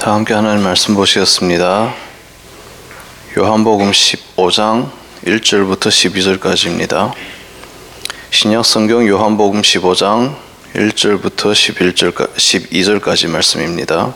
다 함께 하나님 말씀 보시겠습니다. 요한복음 15장 1절부터 12절까지입니다. 신약 성경 요한복음 15장 1절부터 12절까지 말씀입니다.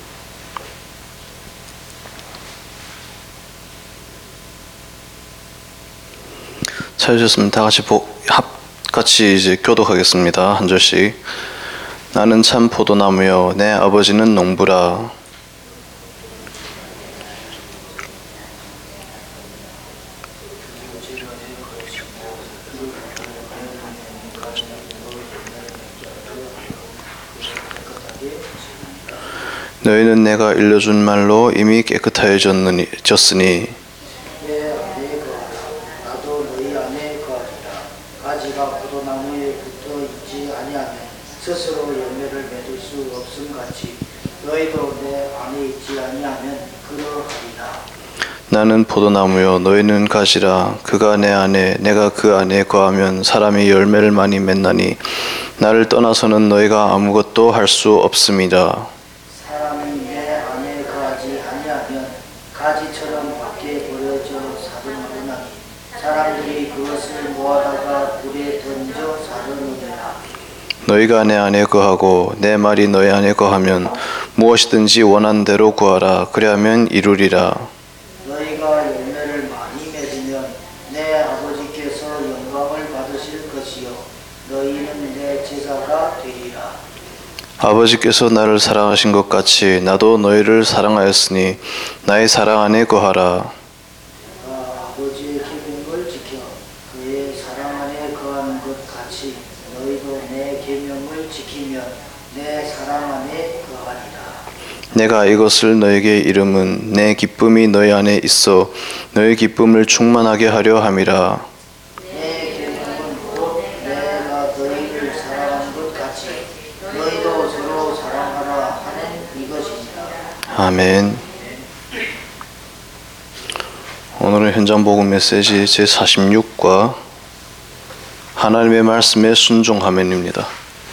찾으셨으면 다 같이 이제 교독하겠습니다. 한 절씩. 나는 참 포도나무여 내 아버지는 농부라. 너희는 내가 일러준 말로 이미 깨끗하여졌으니 나도 너희 안에 거하리라. 가지가 포도나무에 붙어 있지 아니하면 스스로 열매를 맺을 수 없음 같이 너희도 내 안에 있지 아니하면 그러하리라. 나는 포도나무요 너희는 가지라. 그가 내 안에 내가 그 안에 거하면 사람이 열매를 많이 맺나니 나를 떠나서는 너희가 아무것도 할 수 없음이라. 사람이 내 안에 거하지 아니하면 가지처럼 밖에 버려져 사르노나니 사람들이 그것을 모아다가 불에 던져 사르느니라. 너희가 내 안에 거하고 내 말이 너희 안에 거하면 무엇이든지 원하는 대로 구하라. 그리하면 이루리라. 너희가 열매를 많이 맺으면 내 아버지께서 영광을 받으실 것이요 너희는 내 제자가 되리라. 아버지께서 나를 사랑하신 것 같이 나도 너희를 사랑하였으니 나의 사랑 안에 거하라. 아버지의 계명을 지켜 그의 사랑 안에 거하는 것 같이 너희도 내 계명을 지키면 내 사랑 안에 거하리라. 내가 이것을 너에게 이름은 내 기쁨이 너희 안에 있어 너희 기쁨을 충만하게 하려 함이라. 내 계명은 곧 내가 너희를 사랑한 것 같이 너희도 서로 사랑하라 하는 이것이니라. 아멘. 오늘은 현장 복음 메시지 제46과 하나님의 말씀에 순종하면입니다.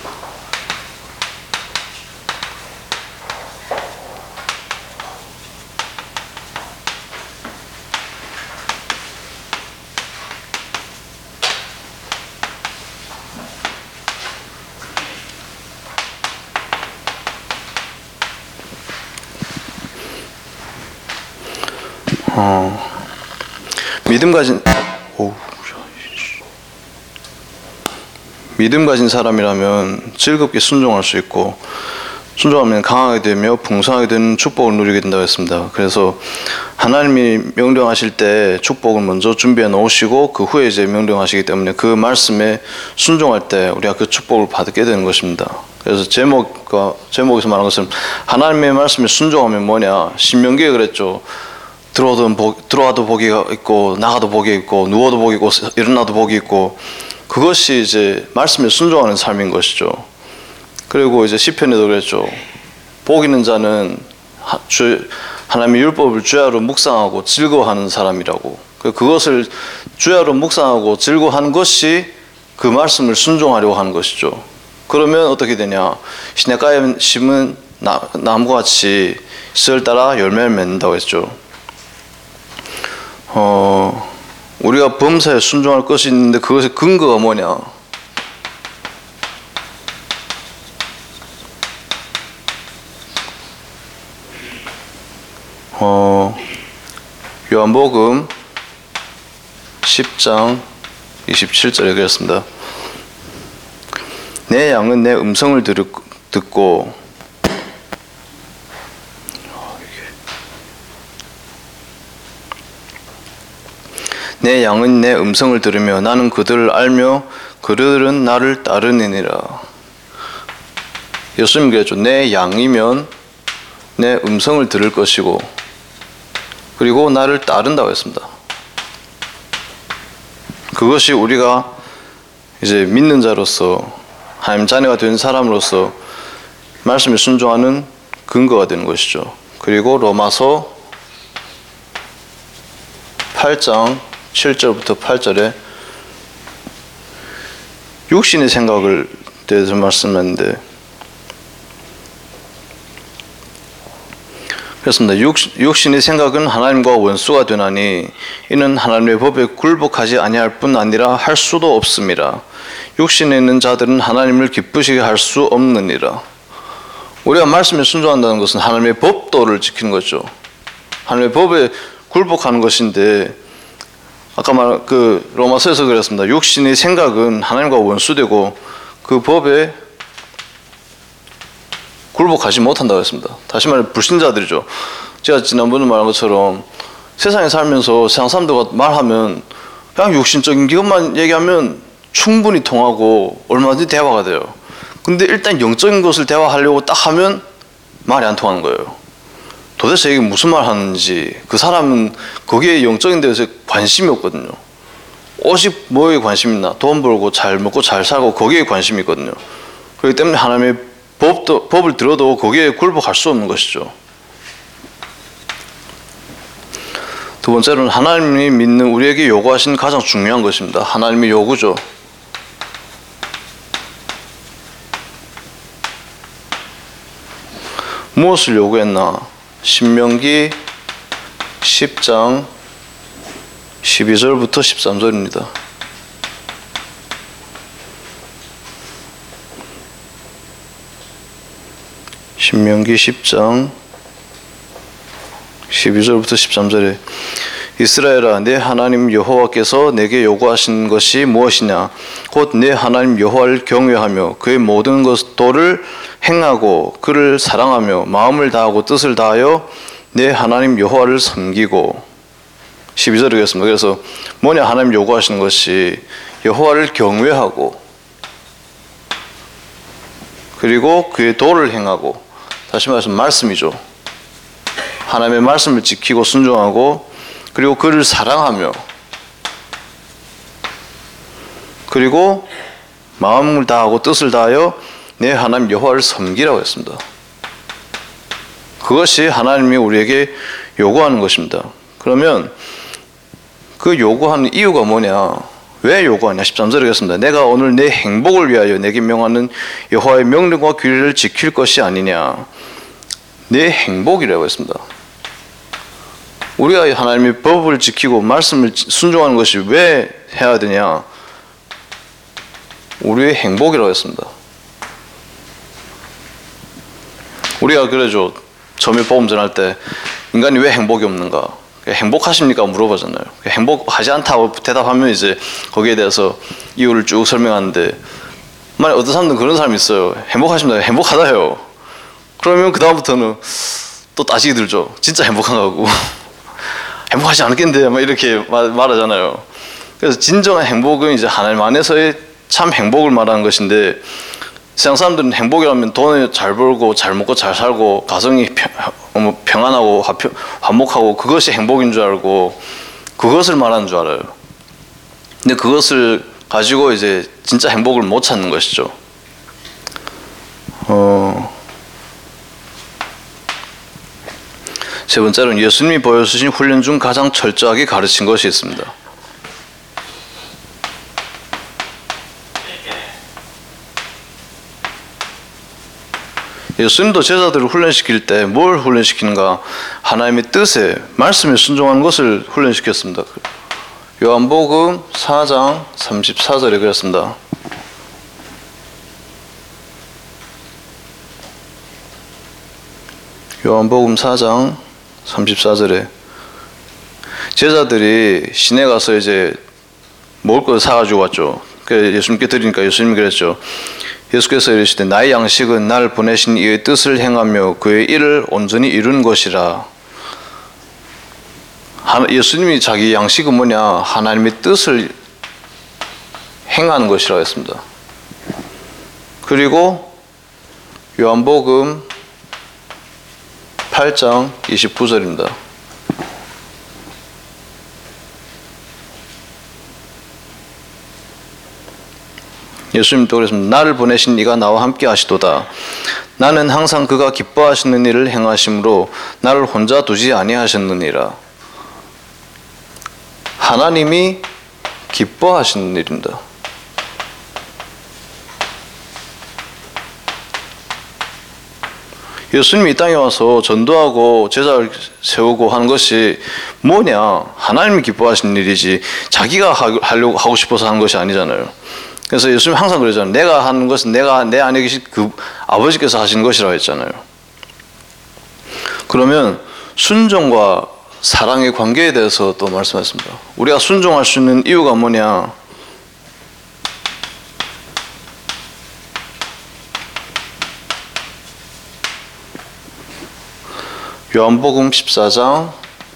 믿음 가진 사람이라면 즐겁게 순종할 수 있고 순종하면 강하게 되며 풍성하게 되는 축복을 누리게 된다고 했습니다. 그래서 하나님이 명령하실 때 축복을 먼저 준비해 놓으시고 그 후에 이제 명령하시기 때문에 그 말씀에 순종할 때 우리가 그 축복을 받게 되는 것입니다. 그래서 제목에서 말하는 것은 하나님의 말씀에 순종하면 뭐냐? 신명기에 그랬죠. 들어와도 복이 있고 나가도 복이 있고 누워도 복이 있고 일어나도 복이 있고 그것이 이제 말씀에 순종하는 삶인 것이죠. 그리고 이제 시편에도 그랬죠. 복 있는 자는 하나님의 율법을 주야로 묵상하고 즐거워하는 사람이라고. 그것을 주야로 묵상하고 즐거워하는 것이 그 말씀을 순종하려고 하는 것이죠. 그러면 어떻게 되냐? 시냇가에 심은 나무가 같이 씨를 따라 열매를 맺는다고 했죠. 우리가 범사에 순종할 것이 있는데 그것의 근거가 뭐냐? 요한복음 10장 27절에 그랬습니다. 내 양은 내 음성을 듣고 내 양은 내 음성을 들으며 나는 그들을 알며 그들은 나를 따르느니라. 예수님 그랬죠. 내 양이면 내 음성을 들을 것이고 그리고 나를 따른다고 했습니다. 그것이 우리가 이제 믿는 자로서 하나님 자녀가 된 사람으로서 말씀에 순종하는 근거가 되는 것이죠. 그리고 로마서 8장 7절부터 8절에 육신의 생각을 대해서 말씀했는데 그렇습니다. 육신의 생각은 하나님과 원수가 되나니 이는 하나님의 법에 굴복하지 아니할 뿐 아니라 할 수도 없습니다. 육신에 있는 자들은 하나님을 기쁘시게 할 수 없느니라. 우리가 말씀에 순종한다는 것은 하나님의 법도를 지키는 거죠. 하나님의 법에 굴복하는 것인데, 아까 말한 그 로마서에서 그랬습니다. 육신의 생각은 하나님과 원수되고 그 법에 굴복하지 못한다고 했습니다. 다시 말해 불신자들이죠. 제가 지난번에 말한 것처럼 세상에 살면서 세상 사람들과 말하면 그냥 육신적인 것만 얘기하면 충분히 통하고 얼마든지 대화가 돼요. 근데 일단 영적인 것을 대화하려고 딱 하면 말이 안 통하는 거예요. 도대체 이게 무슨 말 하는지, 그 사람은 거기에 영적인 데서 관심이 없거든요. 오직 뭐에 관심이 있나? 돈 벌고 잘 먹고 잘 살고 거기에 관심이 있거든요. 그렇기 때문에 하나님의 법을 들어도 거기에 굴복할 수 없는 것이죠. 두 번째로는 하나님이 믿는 우리에게 요구하신 가장 중요한 것입니다. 하나님의 요구죠. 무엇을 요구했나? 신명기 10장 12절부터 13절입니다. 신명기 10장 12절부터 13절에 이스라엘아, 내 하나님 여호와께서 내게 요구하신 것이 무엇이냐? 곧 내 하나님 여호와를 경외하며 그의 모든 도를 행하고 그를 사랑하며 마음을 다하고 뜻을 다하여 내 하나님 여호와를 섬기고. 12절이겠습니다. 그래서 뭐냐? 하나님 요구하시는 것이 여호와를 경외하고 그리고 그의 도를 행하고, 다시 말해서 말씀이죠. 하나님의 말씀을 지키고 순종하고 그리고 그를 사랑하며 그리고 마음을 다하고 뜻을 다하여 내 하나님 여호와를 섬기라고 했습니다. 그것이 하나님이 우리에게 요구하는 것입니다. 그러면 그 요구하는 이유가 뭐냐? 왜 요구하냐? 13절이겠습니다. 내가 오늘 내 행복을 위하여 내게 명하는 여호와의 명령과 규례를 지킬 것이 아니냐? 내 행복이라고 했습니다. 우리가 하나님의 법을 지키고 말씀을 순종하는 것이 왜 해야 되냐? 우리의 행복이라고 했습니다. 우리가 그러죠. 처음에 복음 전할 때 인간이 왜 행복이 없는가? 행복하십니까? 물어보잖아요. 행복하지 않다고 대답하면 이제 거기에 대해서 이유를 쭉 설명하는데, 만약 어떤 사람들은 그런 사람이 있어요. 행복하십니까? 행복하다요. 그러면 그 다음부터는 또 따지게 들죠. 진짜 행복한가고 행복하지 않겠는데 막 이렇게 말하잖아요. 그래서 진정한 행복은 이제 하나님 안에서의 참 행복을 말하는 것인데, 세상 사람들은 행복이라면 돈을 잘 벌고 잘 먹고 잘 살고 가정이 평안하고 화목하고 그것이 행복인 줄 알고 그것을 말하는 줄 알아요. 근데 그것을 가지고 이제 진짜 행복을 못 찾는 것이죠. 세 번째로는 예수님이 보여주신 훈련 중 가장 철저하게 가르친 것이 있습니다. 예수님도 제자들을 훈련시킬 때 뭘 훈련시키는가? 하나님의 뜻에, 말씀에 순종하는 것을 훈련시켰습니다. 요한복음 4장 34절에 그랬습니다. 요한복음 4장 34절에 제자들이 시내 가서 이제 먹을 걸 사가지고 왔죠. 그래서 예수님께 드리니까 예수님이 그랬죠. 예수께서 이르시되 나의 양식은 나를 보내신 이의 뜻을 행하며 그의 일을 온전히 이루는 것이라. 예수님이 자기 양식은 뭐냐? 하나님의 뜻을 행하는 것이라고 했습니다. 그리고 요한복음 8장 29절입니다. 예수님도 그랬습니다. 나를 보내신 이가 나와 함께 하시도다. 나는 항상 그가 기뻐하시는 일을 행하심으로 나를 혼자 두지 아니하셨느니라. 하나님이 기뻐하시는 일입니다. 예수님이 이 땅에 와서 전도하고 제자를 세우고 하는 것이 뭐냐? 하나님이 기뻐하시는 일이지 자기가 하고 싶어서 하는 것이 아니잖아요. 그래서 예수님이 항상 그러잖아요. 내가 하는 것은 내가 내 안에 계신 그 아버지께서 하시는 것이라고 했잖아요. 그러면 순종과 사랑의 관계에 대해서 또 말씀하셨습니다. 우리가 순종할 수 있는 이유가 뭐냐? 요한복음 14장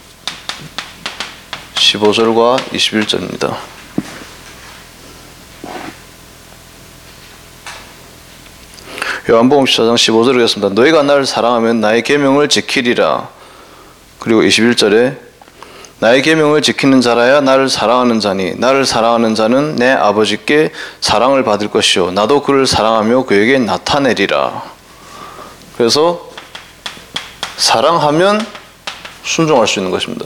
15절과 21절입니다. 요한복음 14장 15절을 읽겠습니다. 너희가 나를 사랑하면 나의 계명을 지키리라. 그리고 21절에 나의 계명을 지키는 자라야 나를 사랑하는 자니 나를 사랑하는 자는 내 아버지께 사랑을 받을 것이요 나도 그를 사랑하며 그에게 나타내리라. 그래서 사랑하면 순종할 수 있는 것입니다.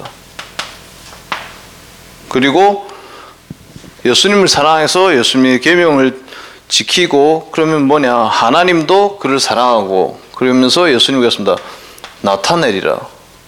그리고 예수님을 사랑해서 예수님의 계명을 지키고 그러면 뭐냐? 하나님도 그를 사랑하고 그러면서 예수님이 그랬습니다. 나타내리라.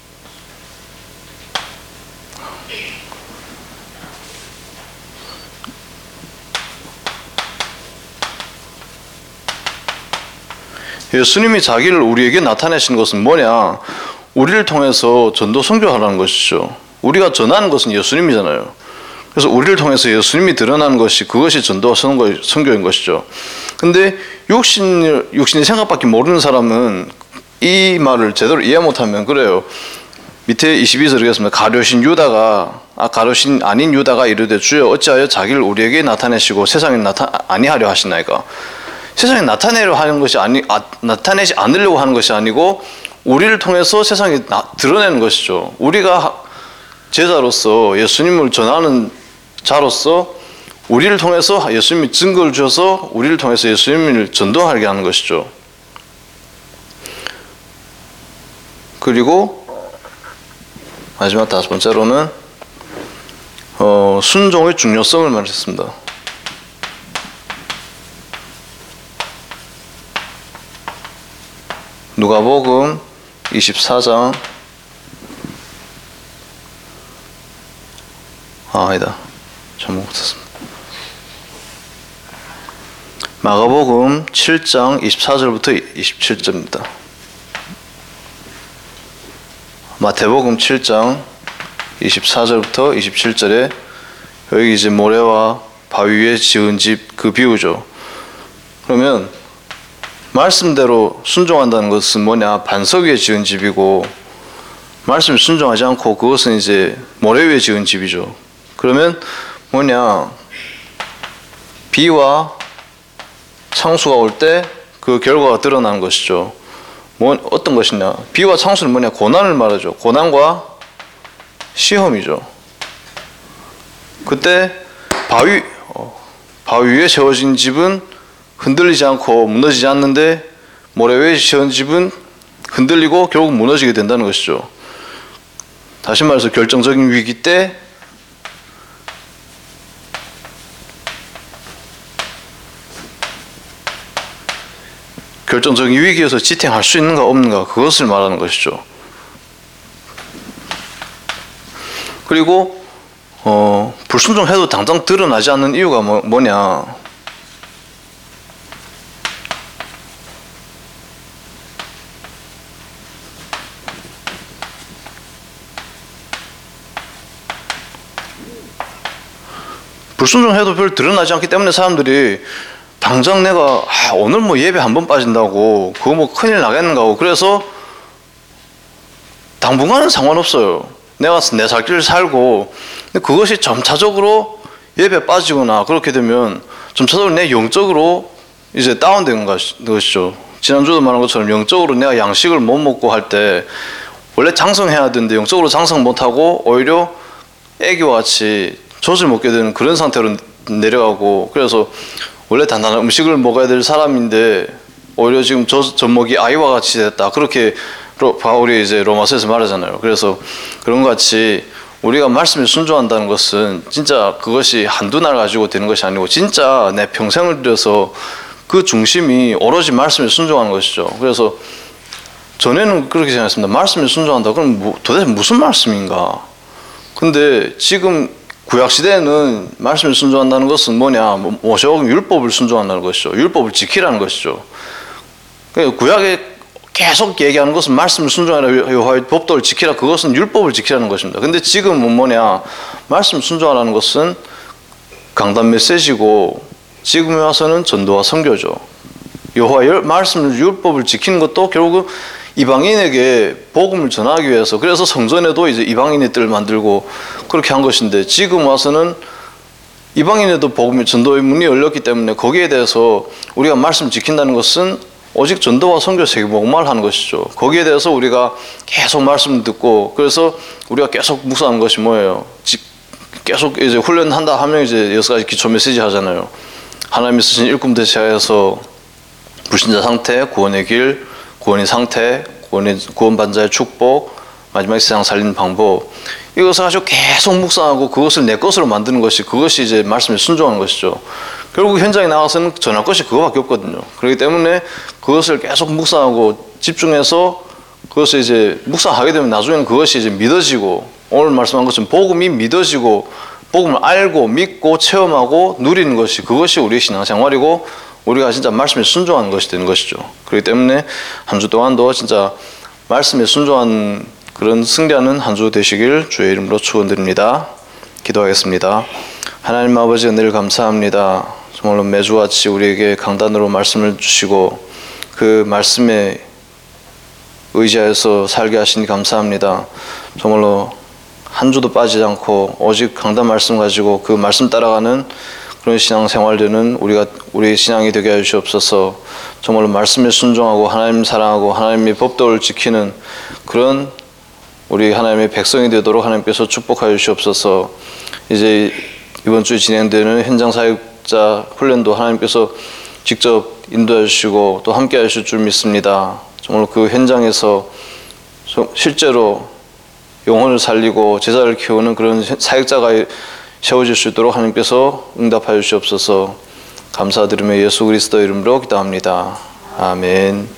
예수님이 자기를 우리에게 나타내시는 것은 뭐냐? 우리를 통해서 전도 선교하라는 것이죠. 우리가 전하는 것은 예수님이잖아요. 그래서 우리를 통해서 예수님이 드러나는 것이 그것이 전도와 선교인 것이죠. 근데 육신의 생각밖에 모르는 사람은 이 말을 제대로 이해 못하면 그래요. 밑에 22절 읽겠습니다. 가룟신 아닌 유다가 이르되 주여 어찌하여 자기를 우리에게 나타내시고 세상에 아니하려 하시나이까. 세상에 나타내려 하는 것이 나타내지 않으려고 하는 것이 아니고 우리를 통해서 세상에 드러내는 것이죠. 우리가 제자로서 예수님을 전하는 자로서 우리를 통해서 예수님이 증거를 주셔서 우리를 통해서 예수님을 전도하게 하는 것이죠. 그리고 마지막 5번째로는 순종의 중요성을 말했습니다. 누가복음 24장 아니다. 잘못 썼습니다. 마가복음 7장 24절부터 27절입니다. 마태복음 7장 24절부터 27절에 여기 이제 모래와 바위 위에 지은 집 그 비유죠. 그러면 말씀대로 순종한다는 것은 뭐냐? 반석 위에 지은 집이고 말씀에 순종하지 않고 그것은 이제 모래 위에 지은 집이죠. 그러면 뭐냐? 비와 창수가 올 때 그 결과가 드러나는 것이죠. 어떤 것이냐? 비와 창수는 뭐냐? 고난을 말하죠. 고난과 시험이죠. 그때 바위 위에 세워진 집은 흔들리지 않고 무너지지 않는데 모래 위에 세운 집은 흔들리고 결국 무너지게 된다는 것이죠. 다시 말해서 결정적인 위기 때 결정적인 위기에서 지탱할 수 있는가 없는가 그것을 말하는 것이죠. 그리고 불순종해도 당장 드러나지 않는 이유가 뭐냐? 불순종해도 별 드러나지 않기 때문에 사람들이 당장 내가 오늘 뭐 예배 한 번 빠진다고 그거 뭐 큰일 나겠는가 하고 그래서 당분간은 상관없어요. 내가 내 살 길을 살고 근데 그것이 점차적으로 예배 빠지거나 그렇게 되면 점차적으로 내 영적으로 이제 다운된 것이죠. 지난주도 말한 것처럼 영적으로 내가 양식을 못 먹고 할 때 원래 장성해야 되는데 영적으로 장성 못하고 오히려 애기와 같이 젖을 먹게 되는 그런 상태로 내려가고 그래서 원래 단단한 음식을 먹어야 될 사람인데 오히려 지금 젖먹이 아이와 같이 됐다. 그렇게 바울이 이제 로마서에서 말하잖아요. 그래서 그런 것 같이 우리가 말씀에 순종한다는 것은 진짜 그것이 한두 날 가지고 되는 것이 아니고 진짜 내 평생을 들여서 그 중심이 오로지 말씀에 순종하는 것이죠. 그래서 전에는 그렇게 생각했습니다. 말씀에 순종한다. 그럼 도대체 무슨 말씀인가? 근데 지금 구약 시대에는 말씀에 순종한다는 것은 뭐냐? 모세오경 율법을 순종한다는 것이죠. 율법을 지키라는 것이죠. 구약에 계속 얘기하는 것은 말씀을 순종하라, 여호와의 법도를 지키라. 그것은 율법을 지키라는 것입니다. 근데 지금은 뭐냐? 말씀 순종하라는 것은 강단 메시지고 지금에 와서는 전도와 선교죠. 여호와의 말씀을 율법을 지키는 것도 결국 이방인에게 복음을 전하기 위해서, 그래서 성전에도 이제 이방인의 뜰을 만들고 그렇게 한 것인데, 지금 와서는 이방인에도 복음의 전도의 문이 열렸기 때문에 거기에 대해서 우리가 말씀 지킨다는 것은 오직 전도와 선교 세계복음만 하는 것이죠. 거기에 대해서 우리가 계속 말씀을 듣고, 그래서 우리가 계속 묵상하는 것이 뭐예요? 계속 이제 훈련한다 하면 이제 6가지 기초 메시지 하잖아요. 하나님이 쓰신 일꾼부터 시작해서 불신자 상태, 구원의 길, 구원의 상태, 구원반자의 축복, 마지막에 세상 살리는 방법, 이것을 아주 계속 묵상하고 그것을 내 것으로 만드는 것이, 그것이 이제 말씀에 순종하는 것이죠. 결국 현장에 나가서는 전할 것이 그거밖에 없거든요. 그렇기 때문에 그것을 계속 묵상하고 집중해서 그것을 이제 묵상하게 되면 나중에는 그것이 이제 믿어지고, 오늘 말씀한 것처럼 복음이 믿어지고 복음을 알고 믿고 체험하고 누리는 것이, 그것이 우리의 신앙생활이고 우리가 진짜 말씀에 순종하는 것이 되는 것이죠. 그렇기 때문에 한 주 동안도 진짜 말씀에 순종한 그런 승리하는 한 주 되시길 주의 이름으로 축원드립니다. 기도하겠습니다. 하나님 아버지, 은혜를 감사합니다. 정말로 매주같이 우리에게 강단으로 말씀을 주시고 그 말씀에 의지하여서 살게 하시니 감사합니다. 정말로 한 주도 빠지지 않고 오직 강단 말씀 가지고 그 말씀 따라가는 그런 신앙생활 되는 우리 신앙이 되게 해 주시옵소서. 정말로 말씀에 순종하고 하나님 사랑하고 하나님의 법도를 지키는 그런 우리 하나님의 백성이 되도록 하나님께서 축복하여 주시옵소서. 이제 이번 주에 진행되는 현장 사역자 훈련도 하나님께서 직접 인도해 주시고 또 함께 하실 줄 믿습니다. 정말 그 현장에서 실제로 영혼을 살리고 제자를 키우는 그런 사역자가 세워질 수 있도록 하나님께서 응답하여 주시옵소서. 감사드리며 예수 그리스도 이름으로 기도합니다. 아멘.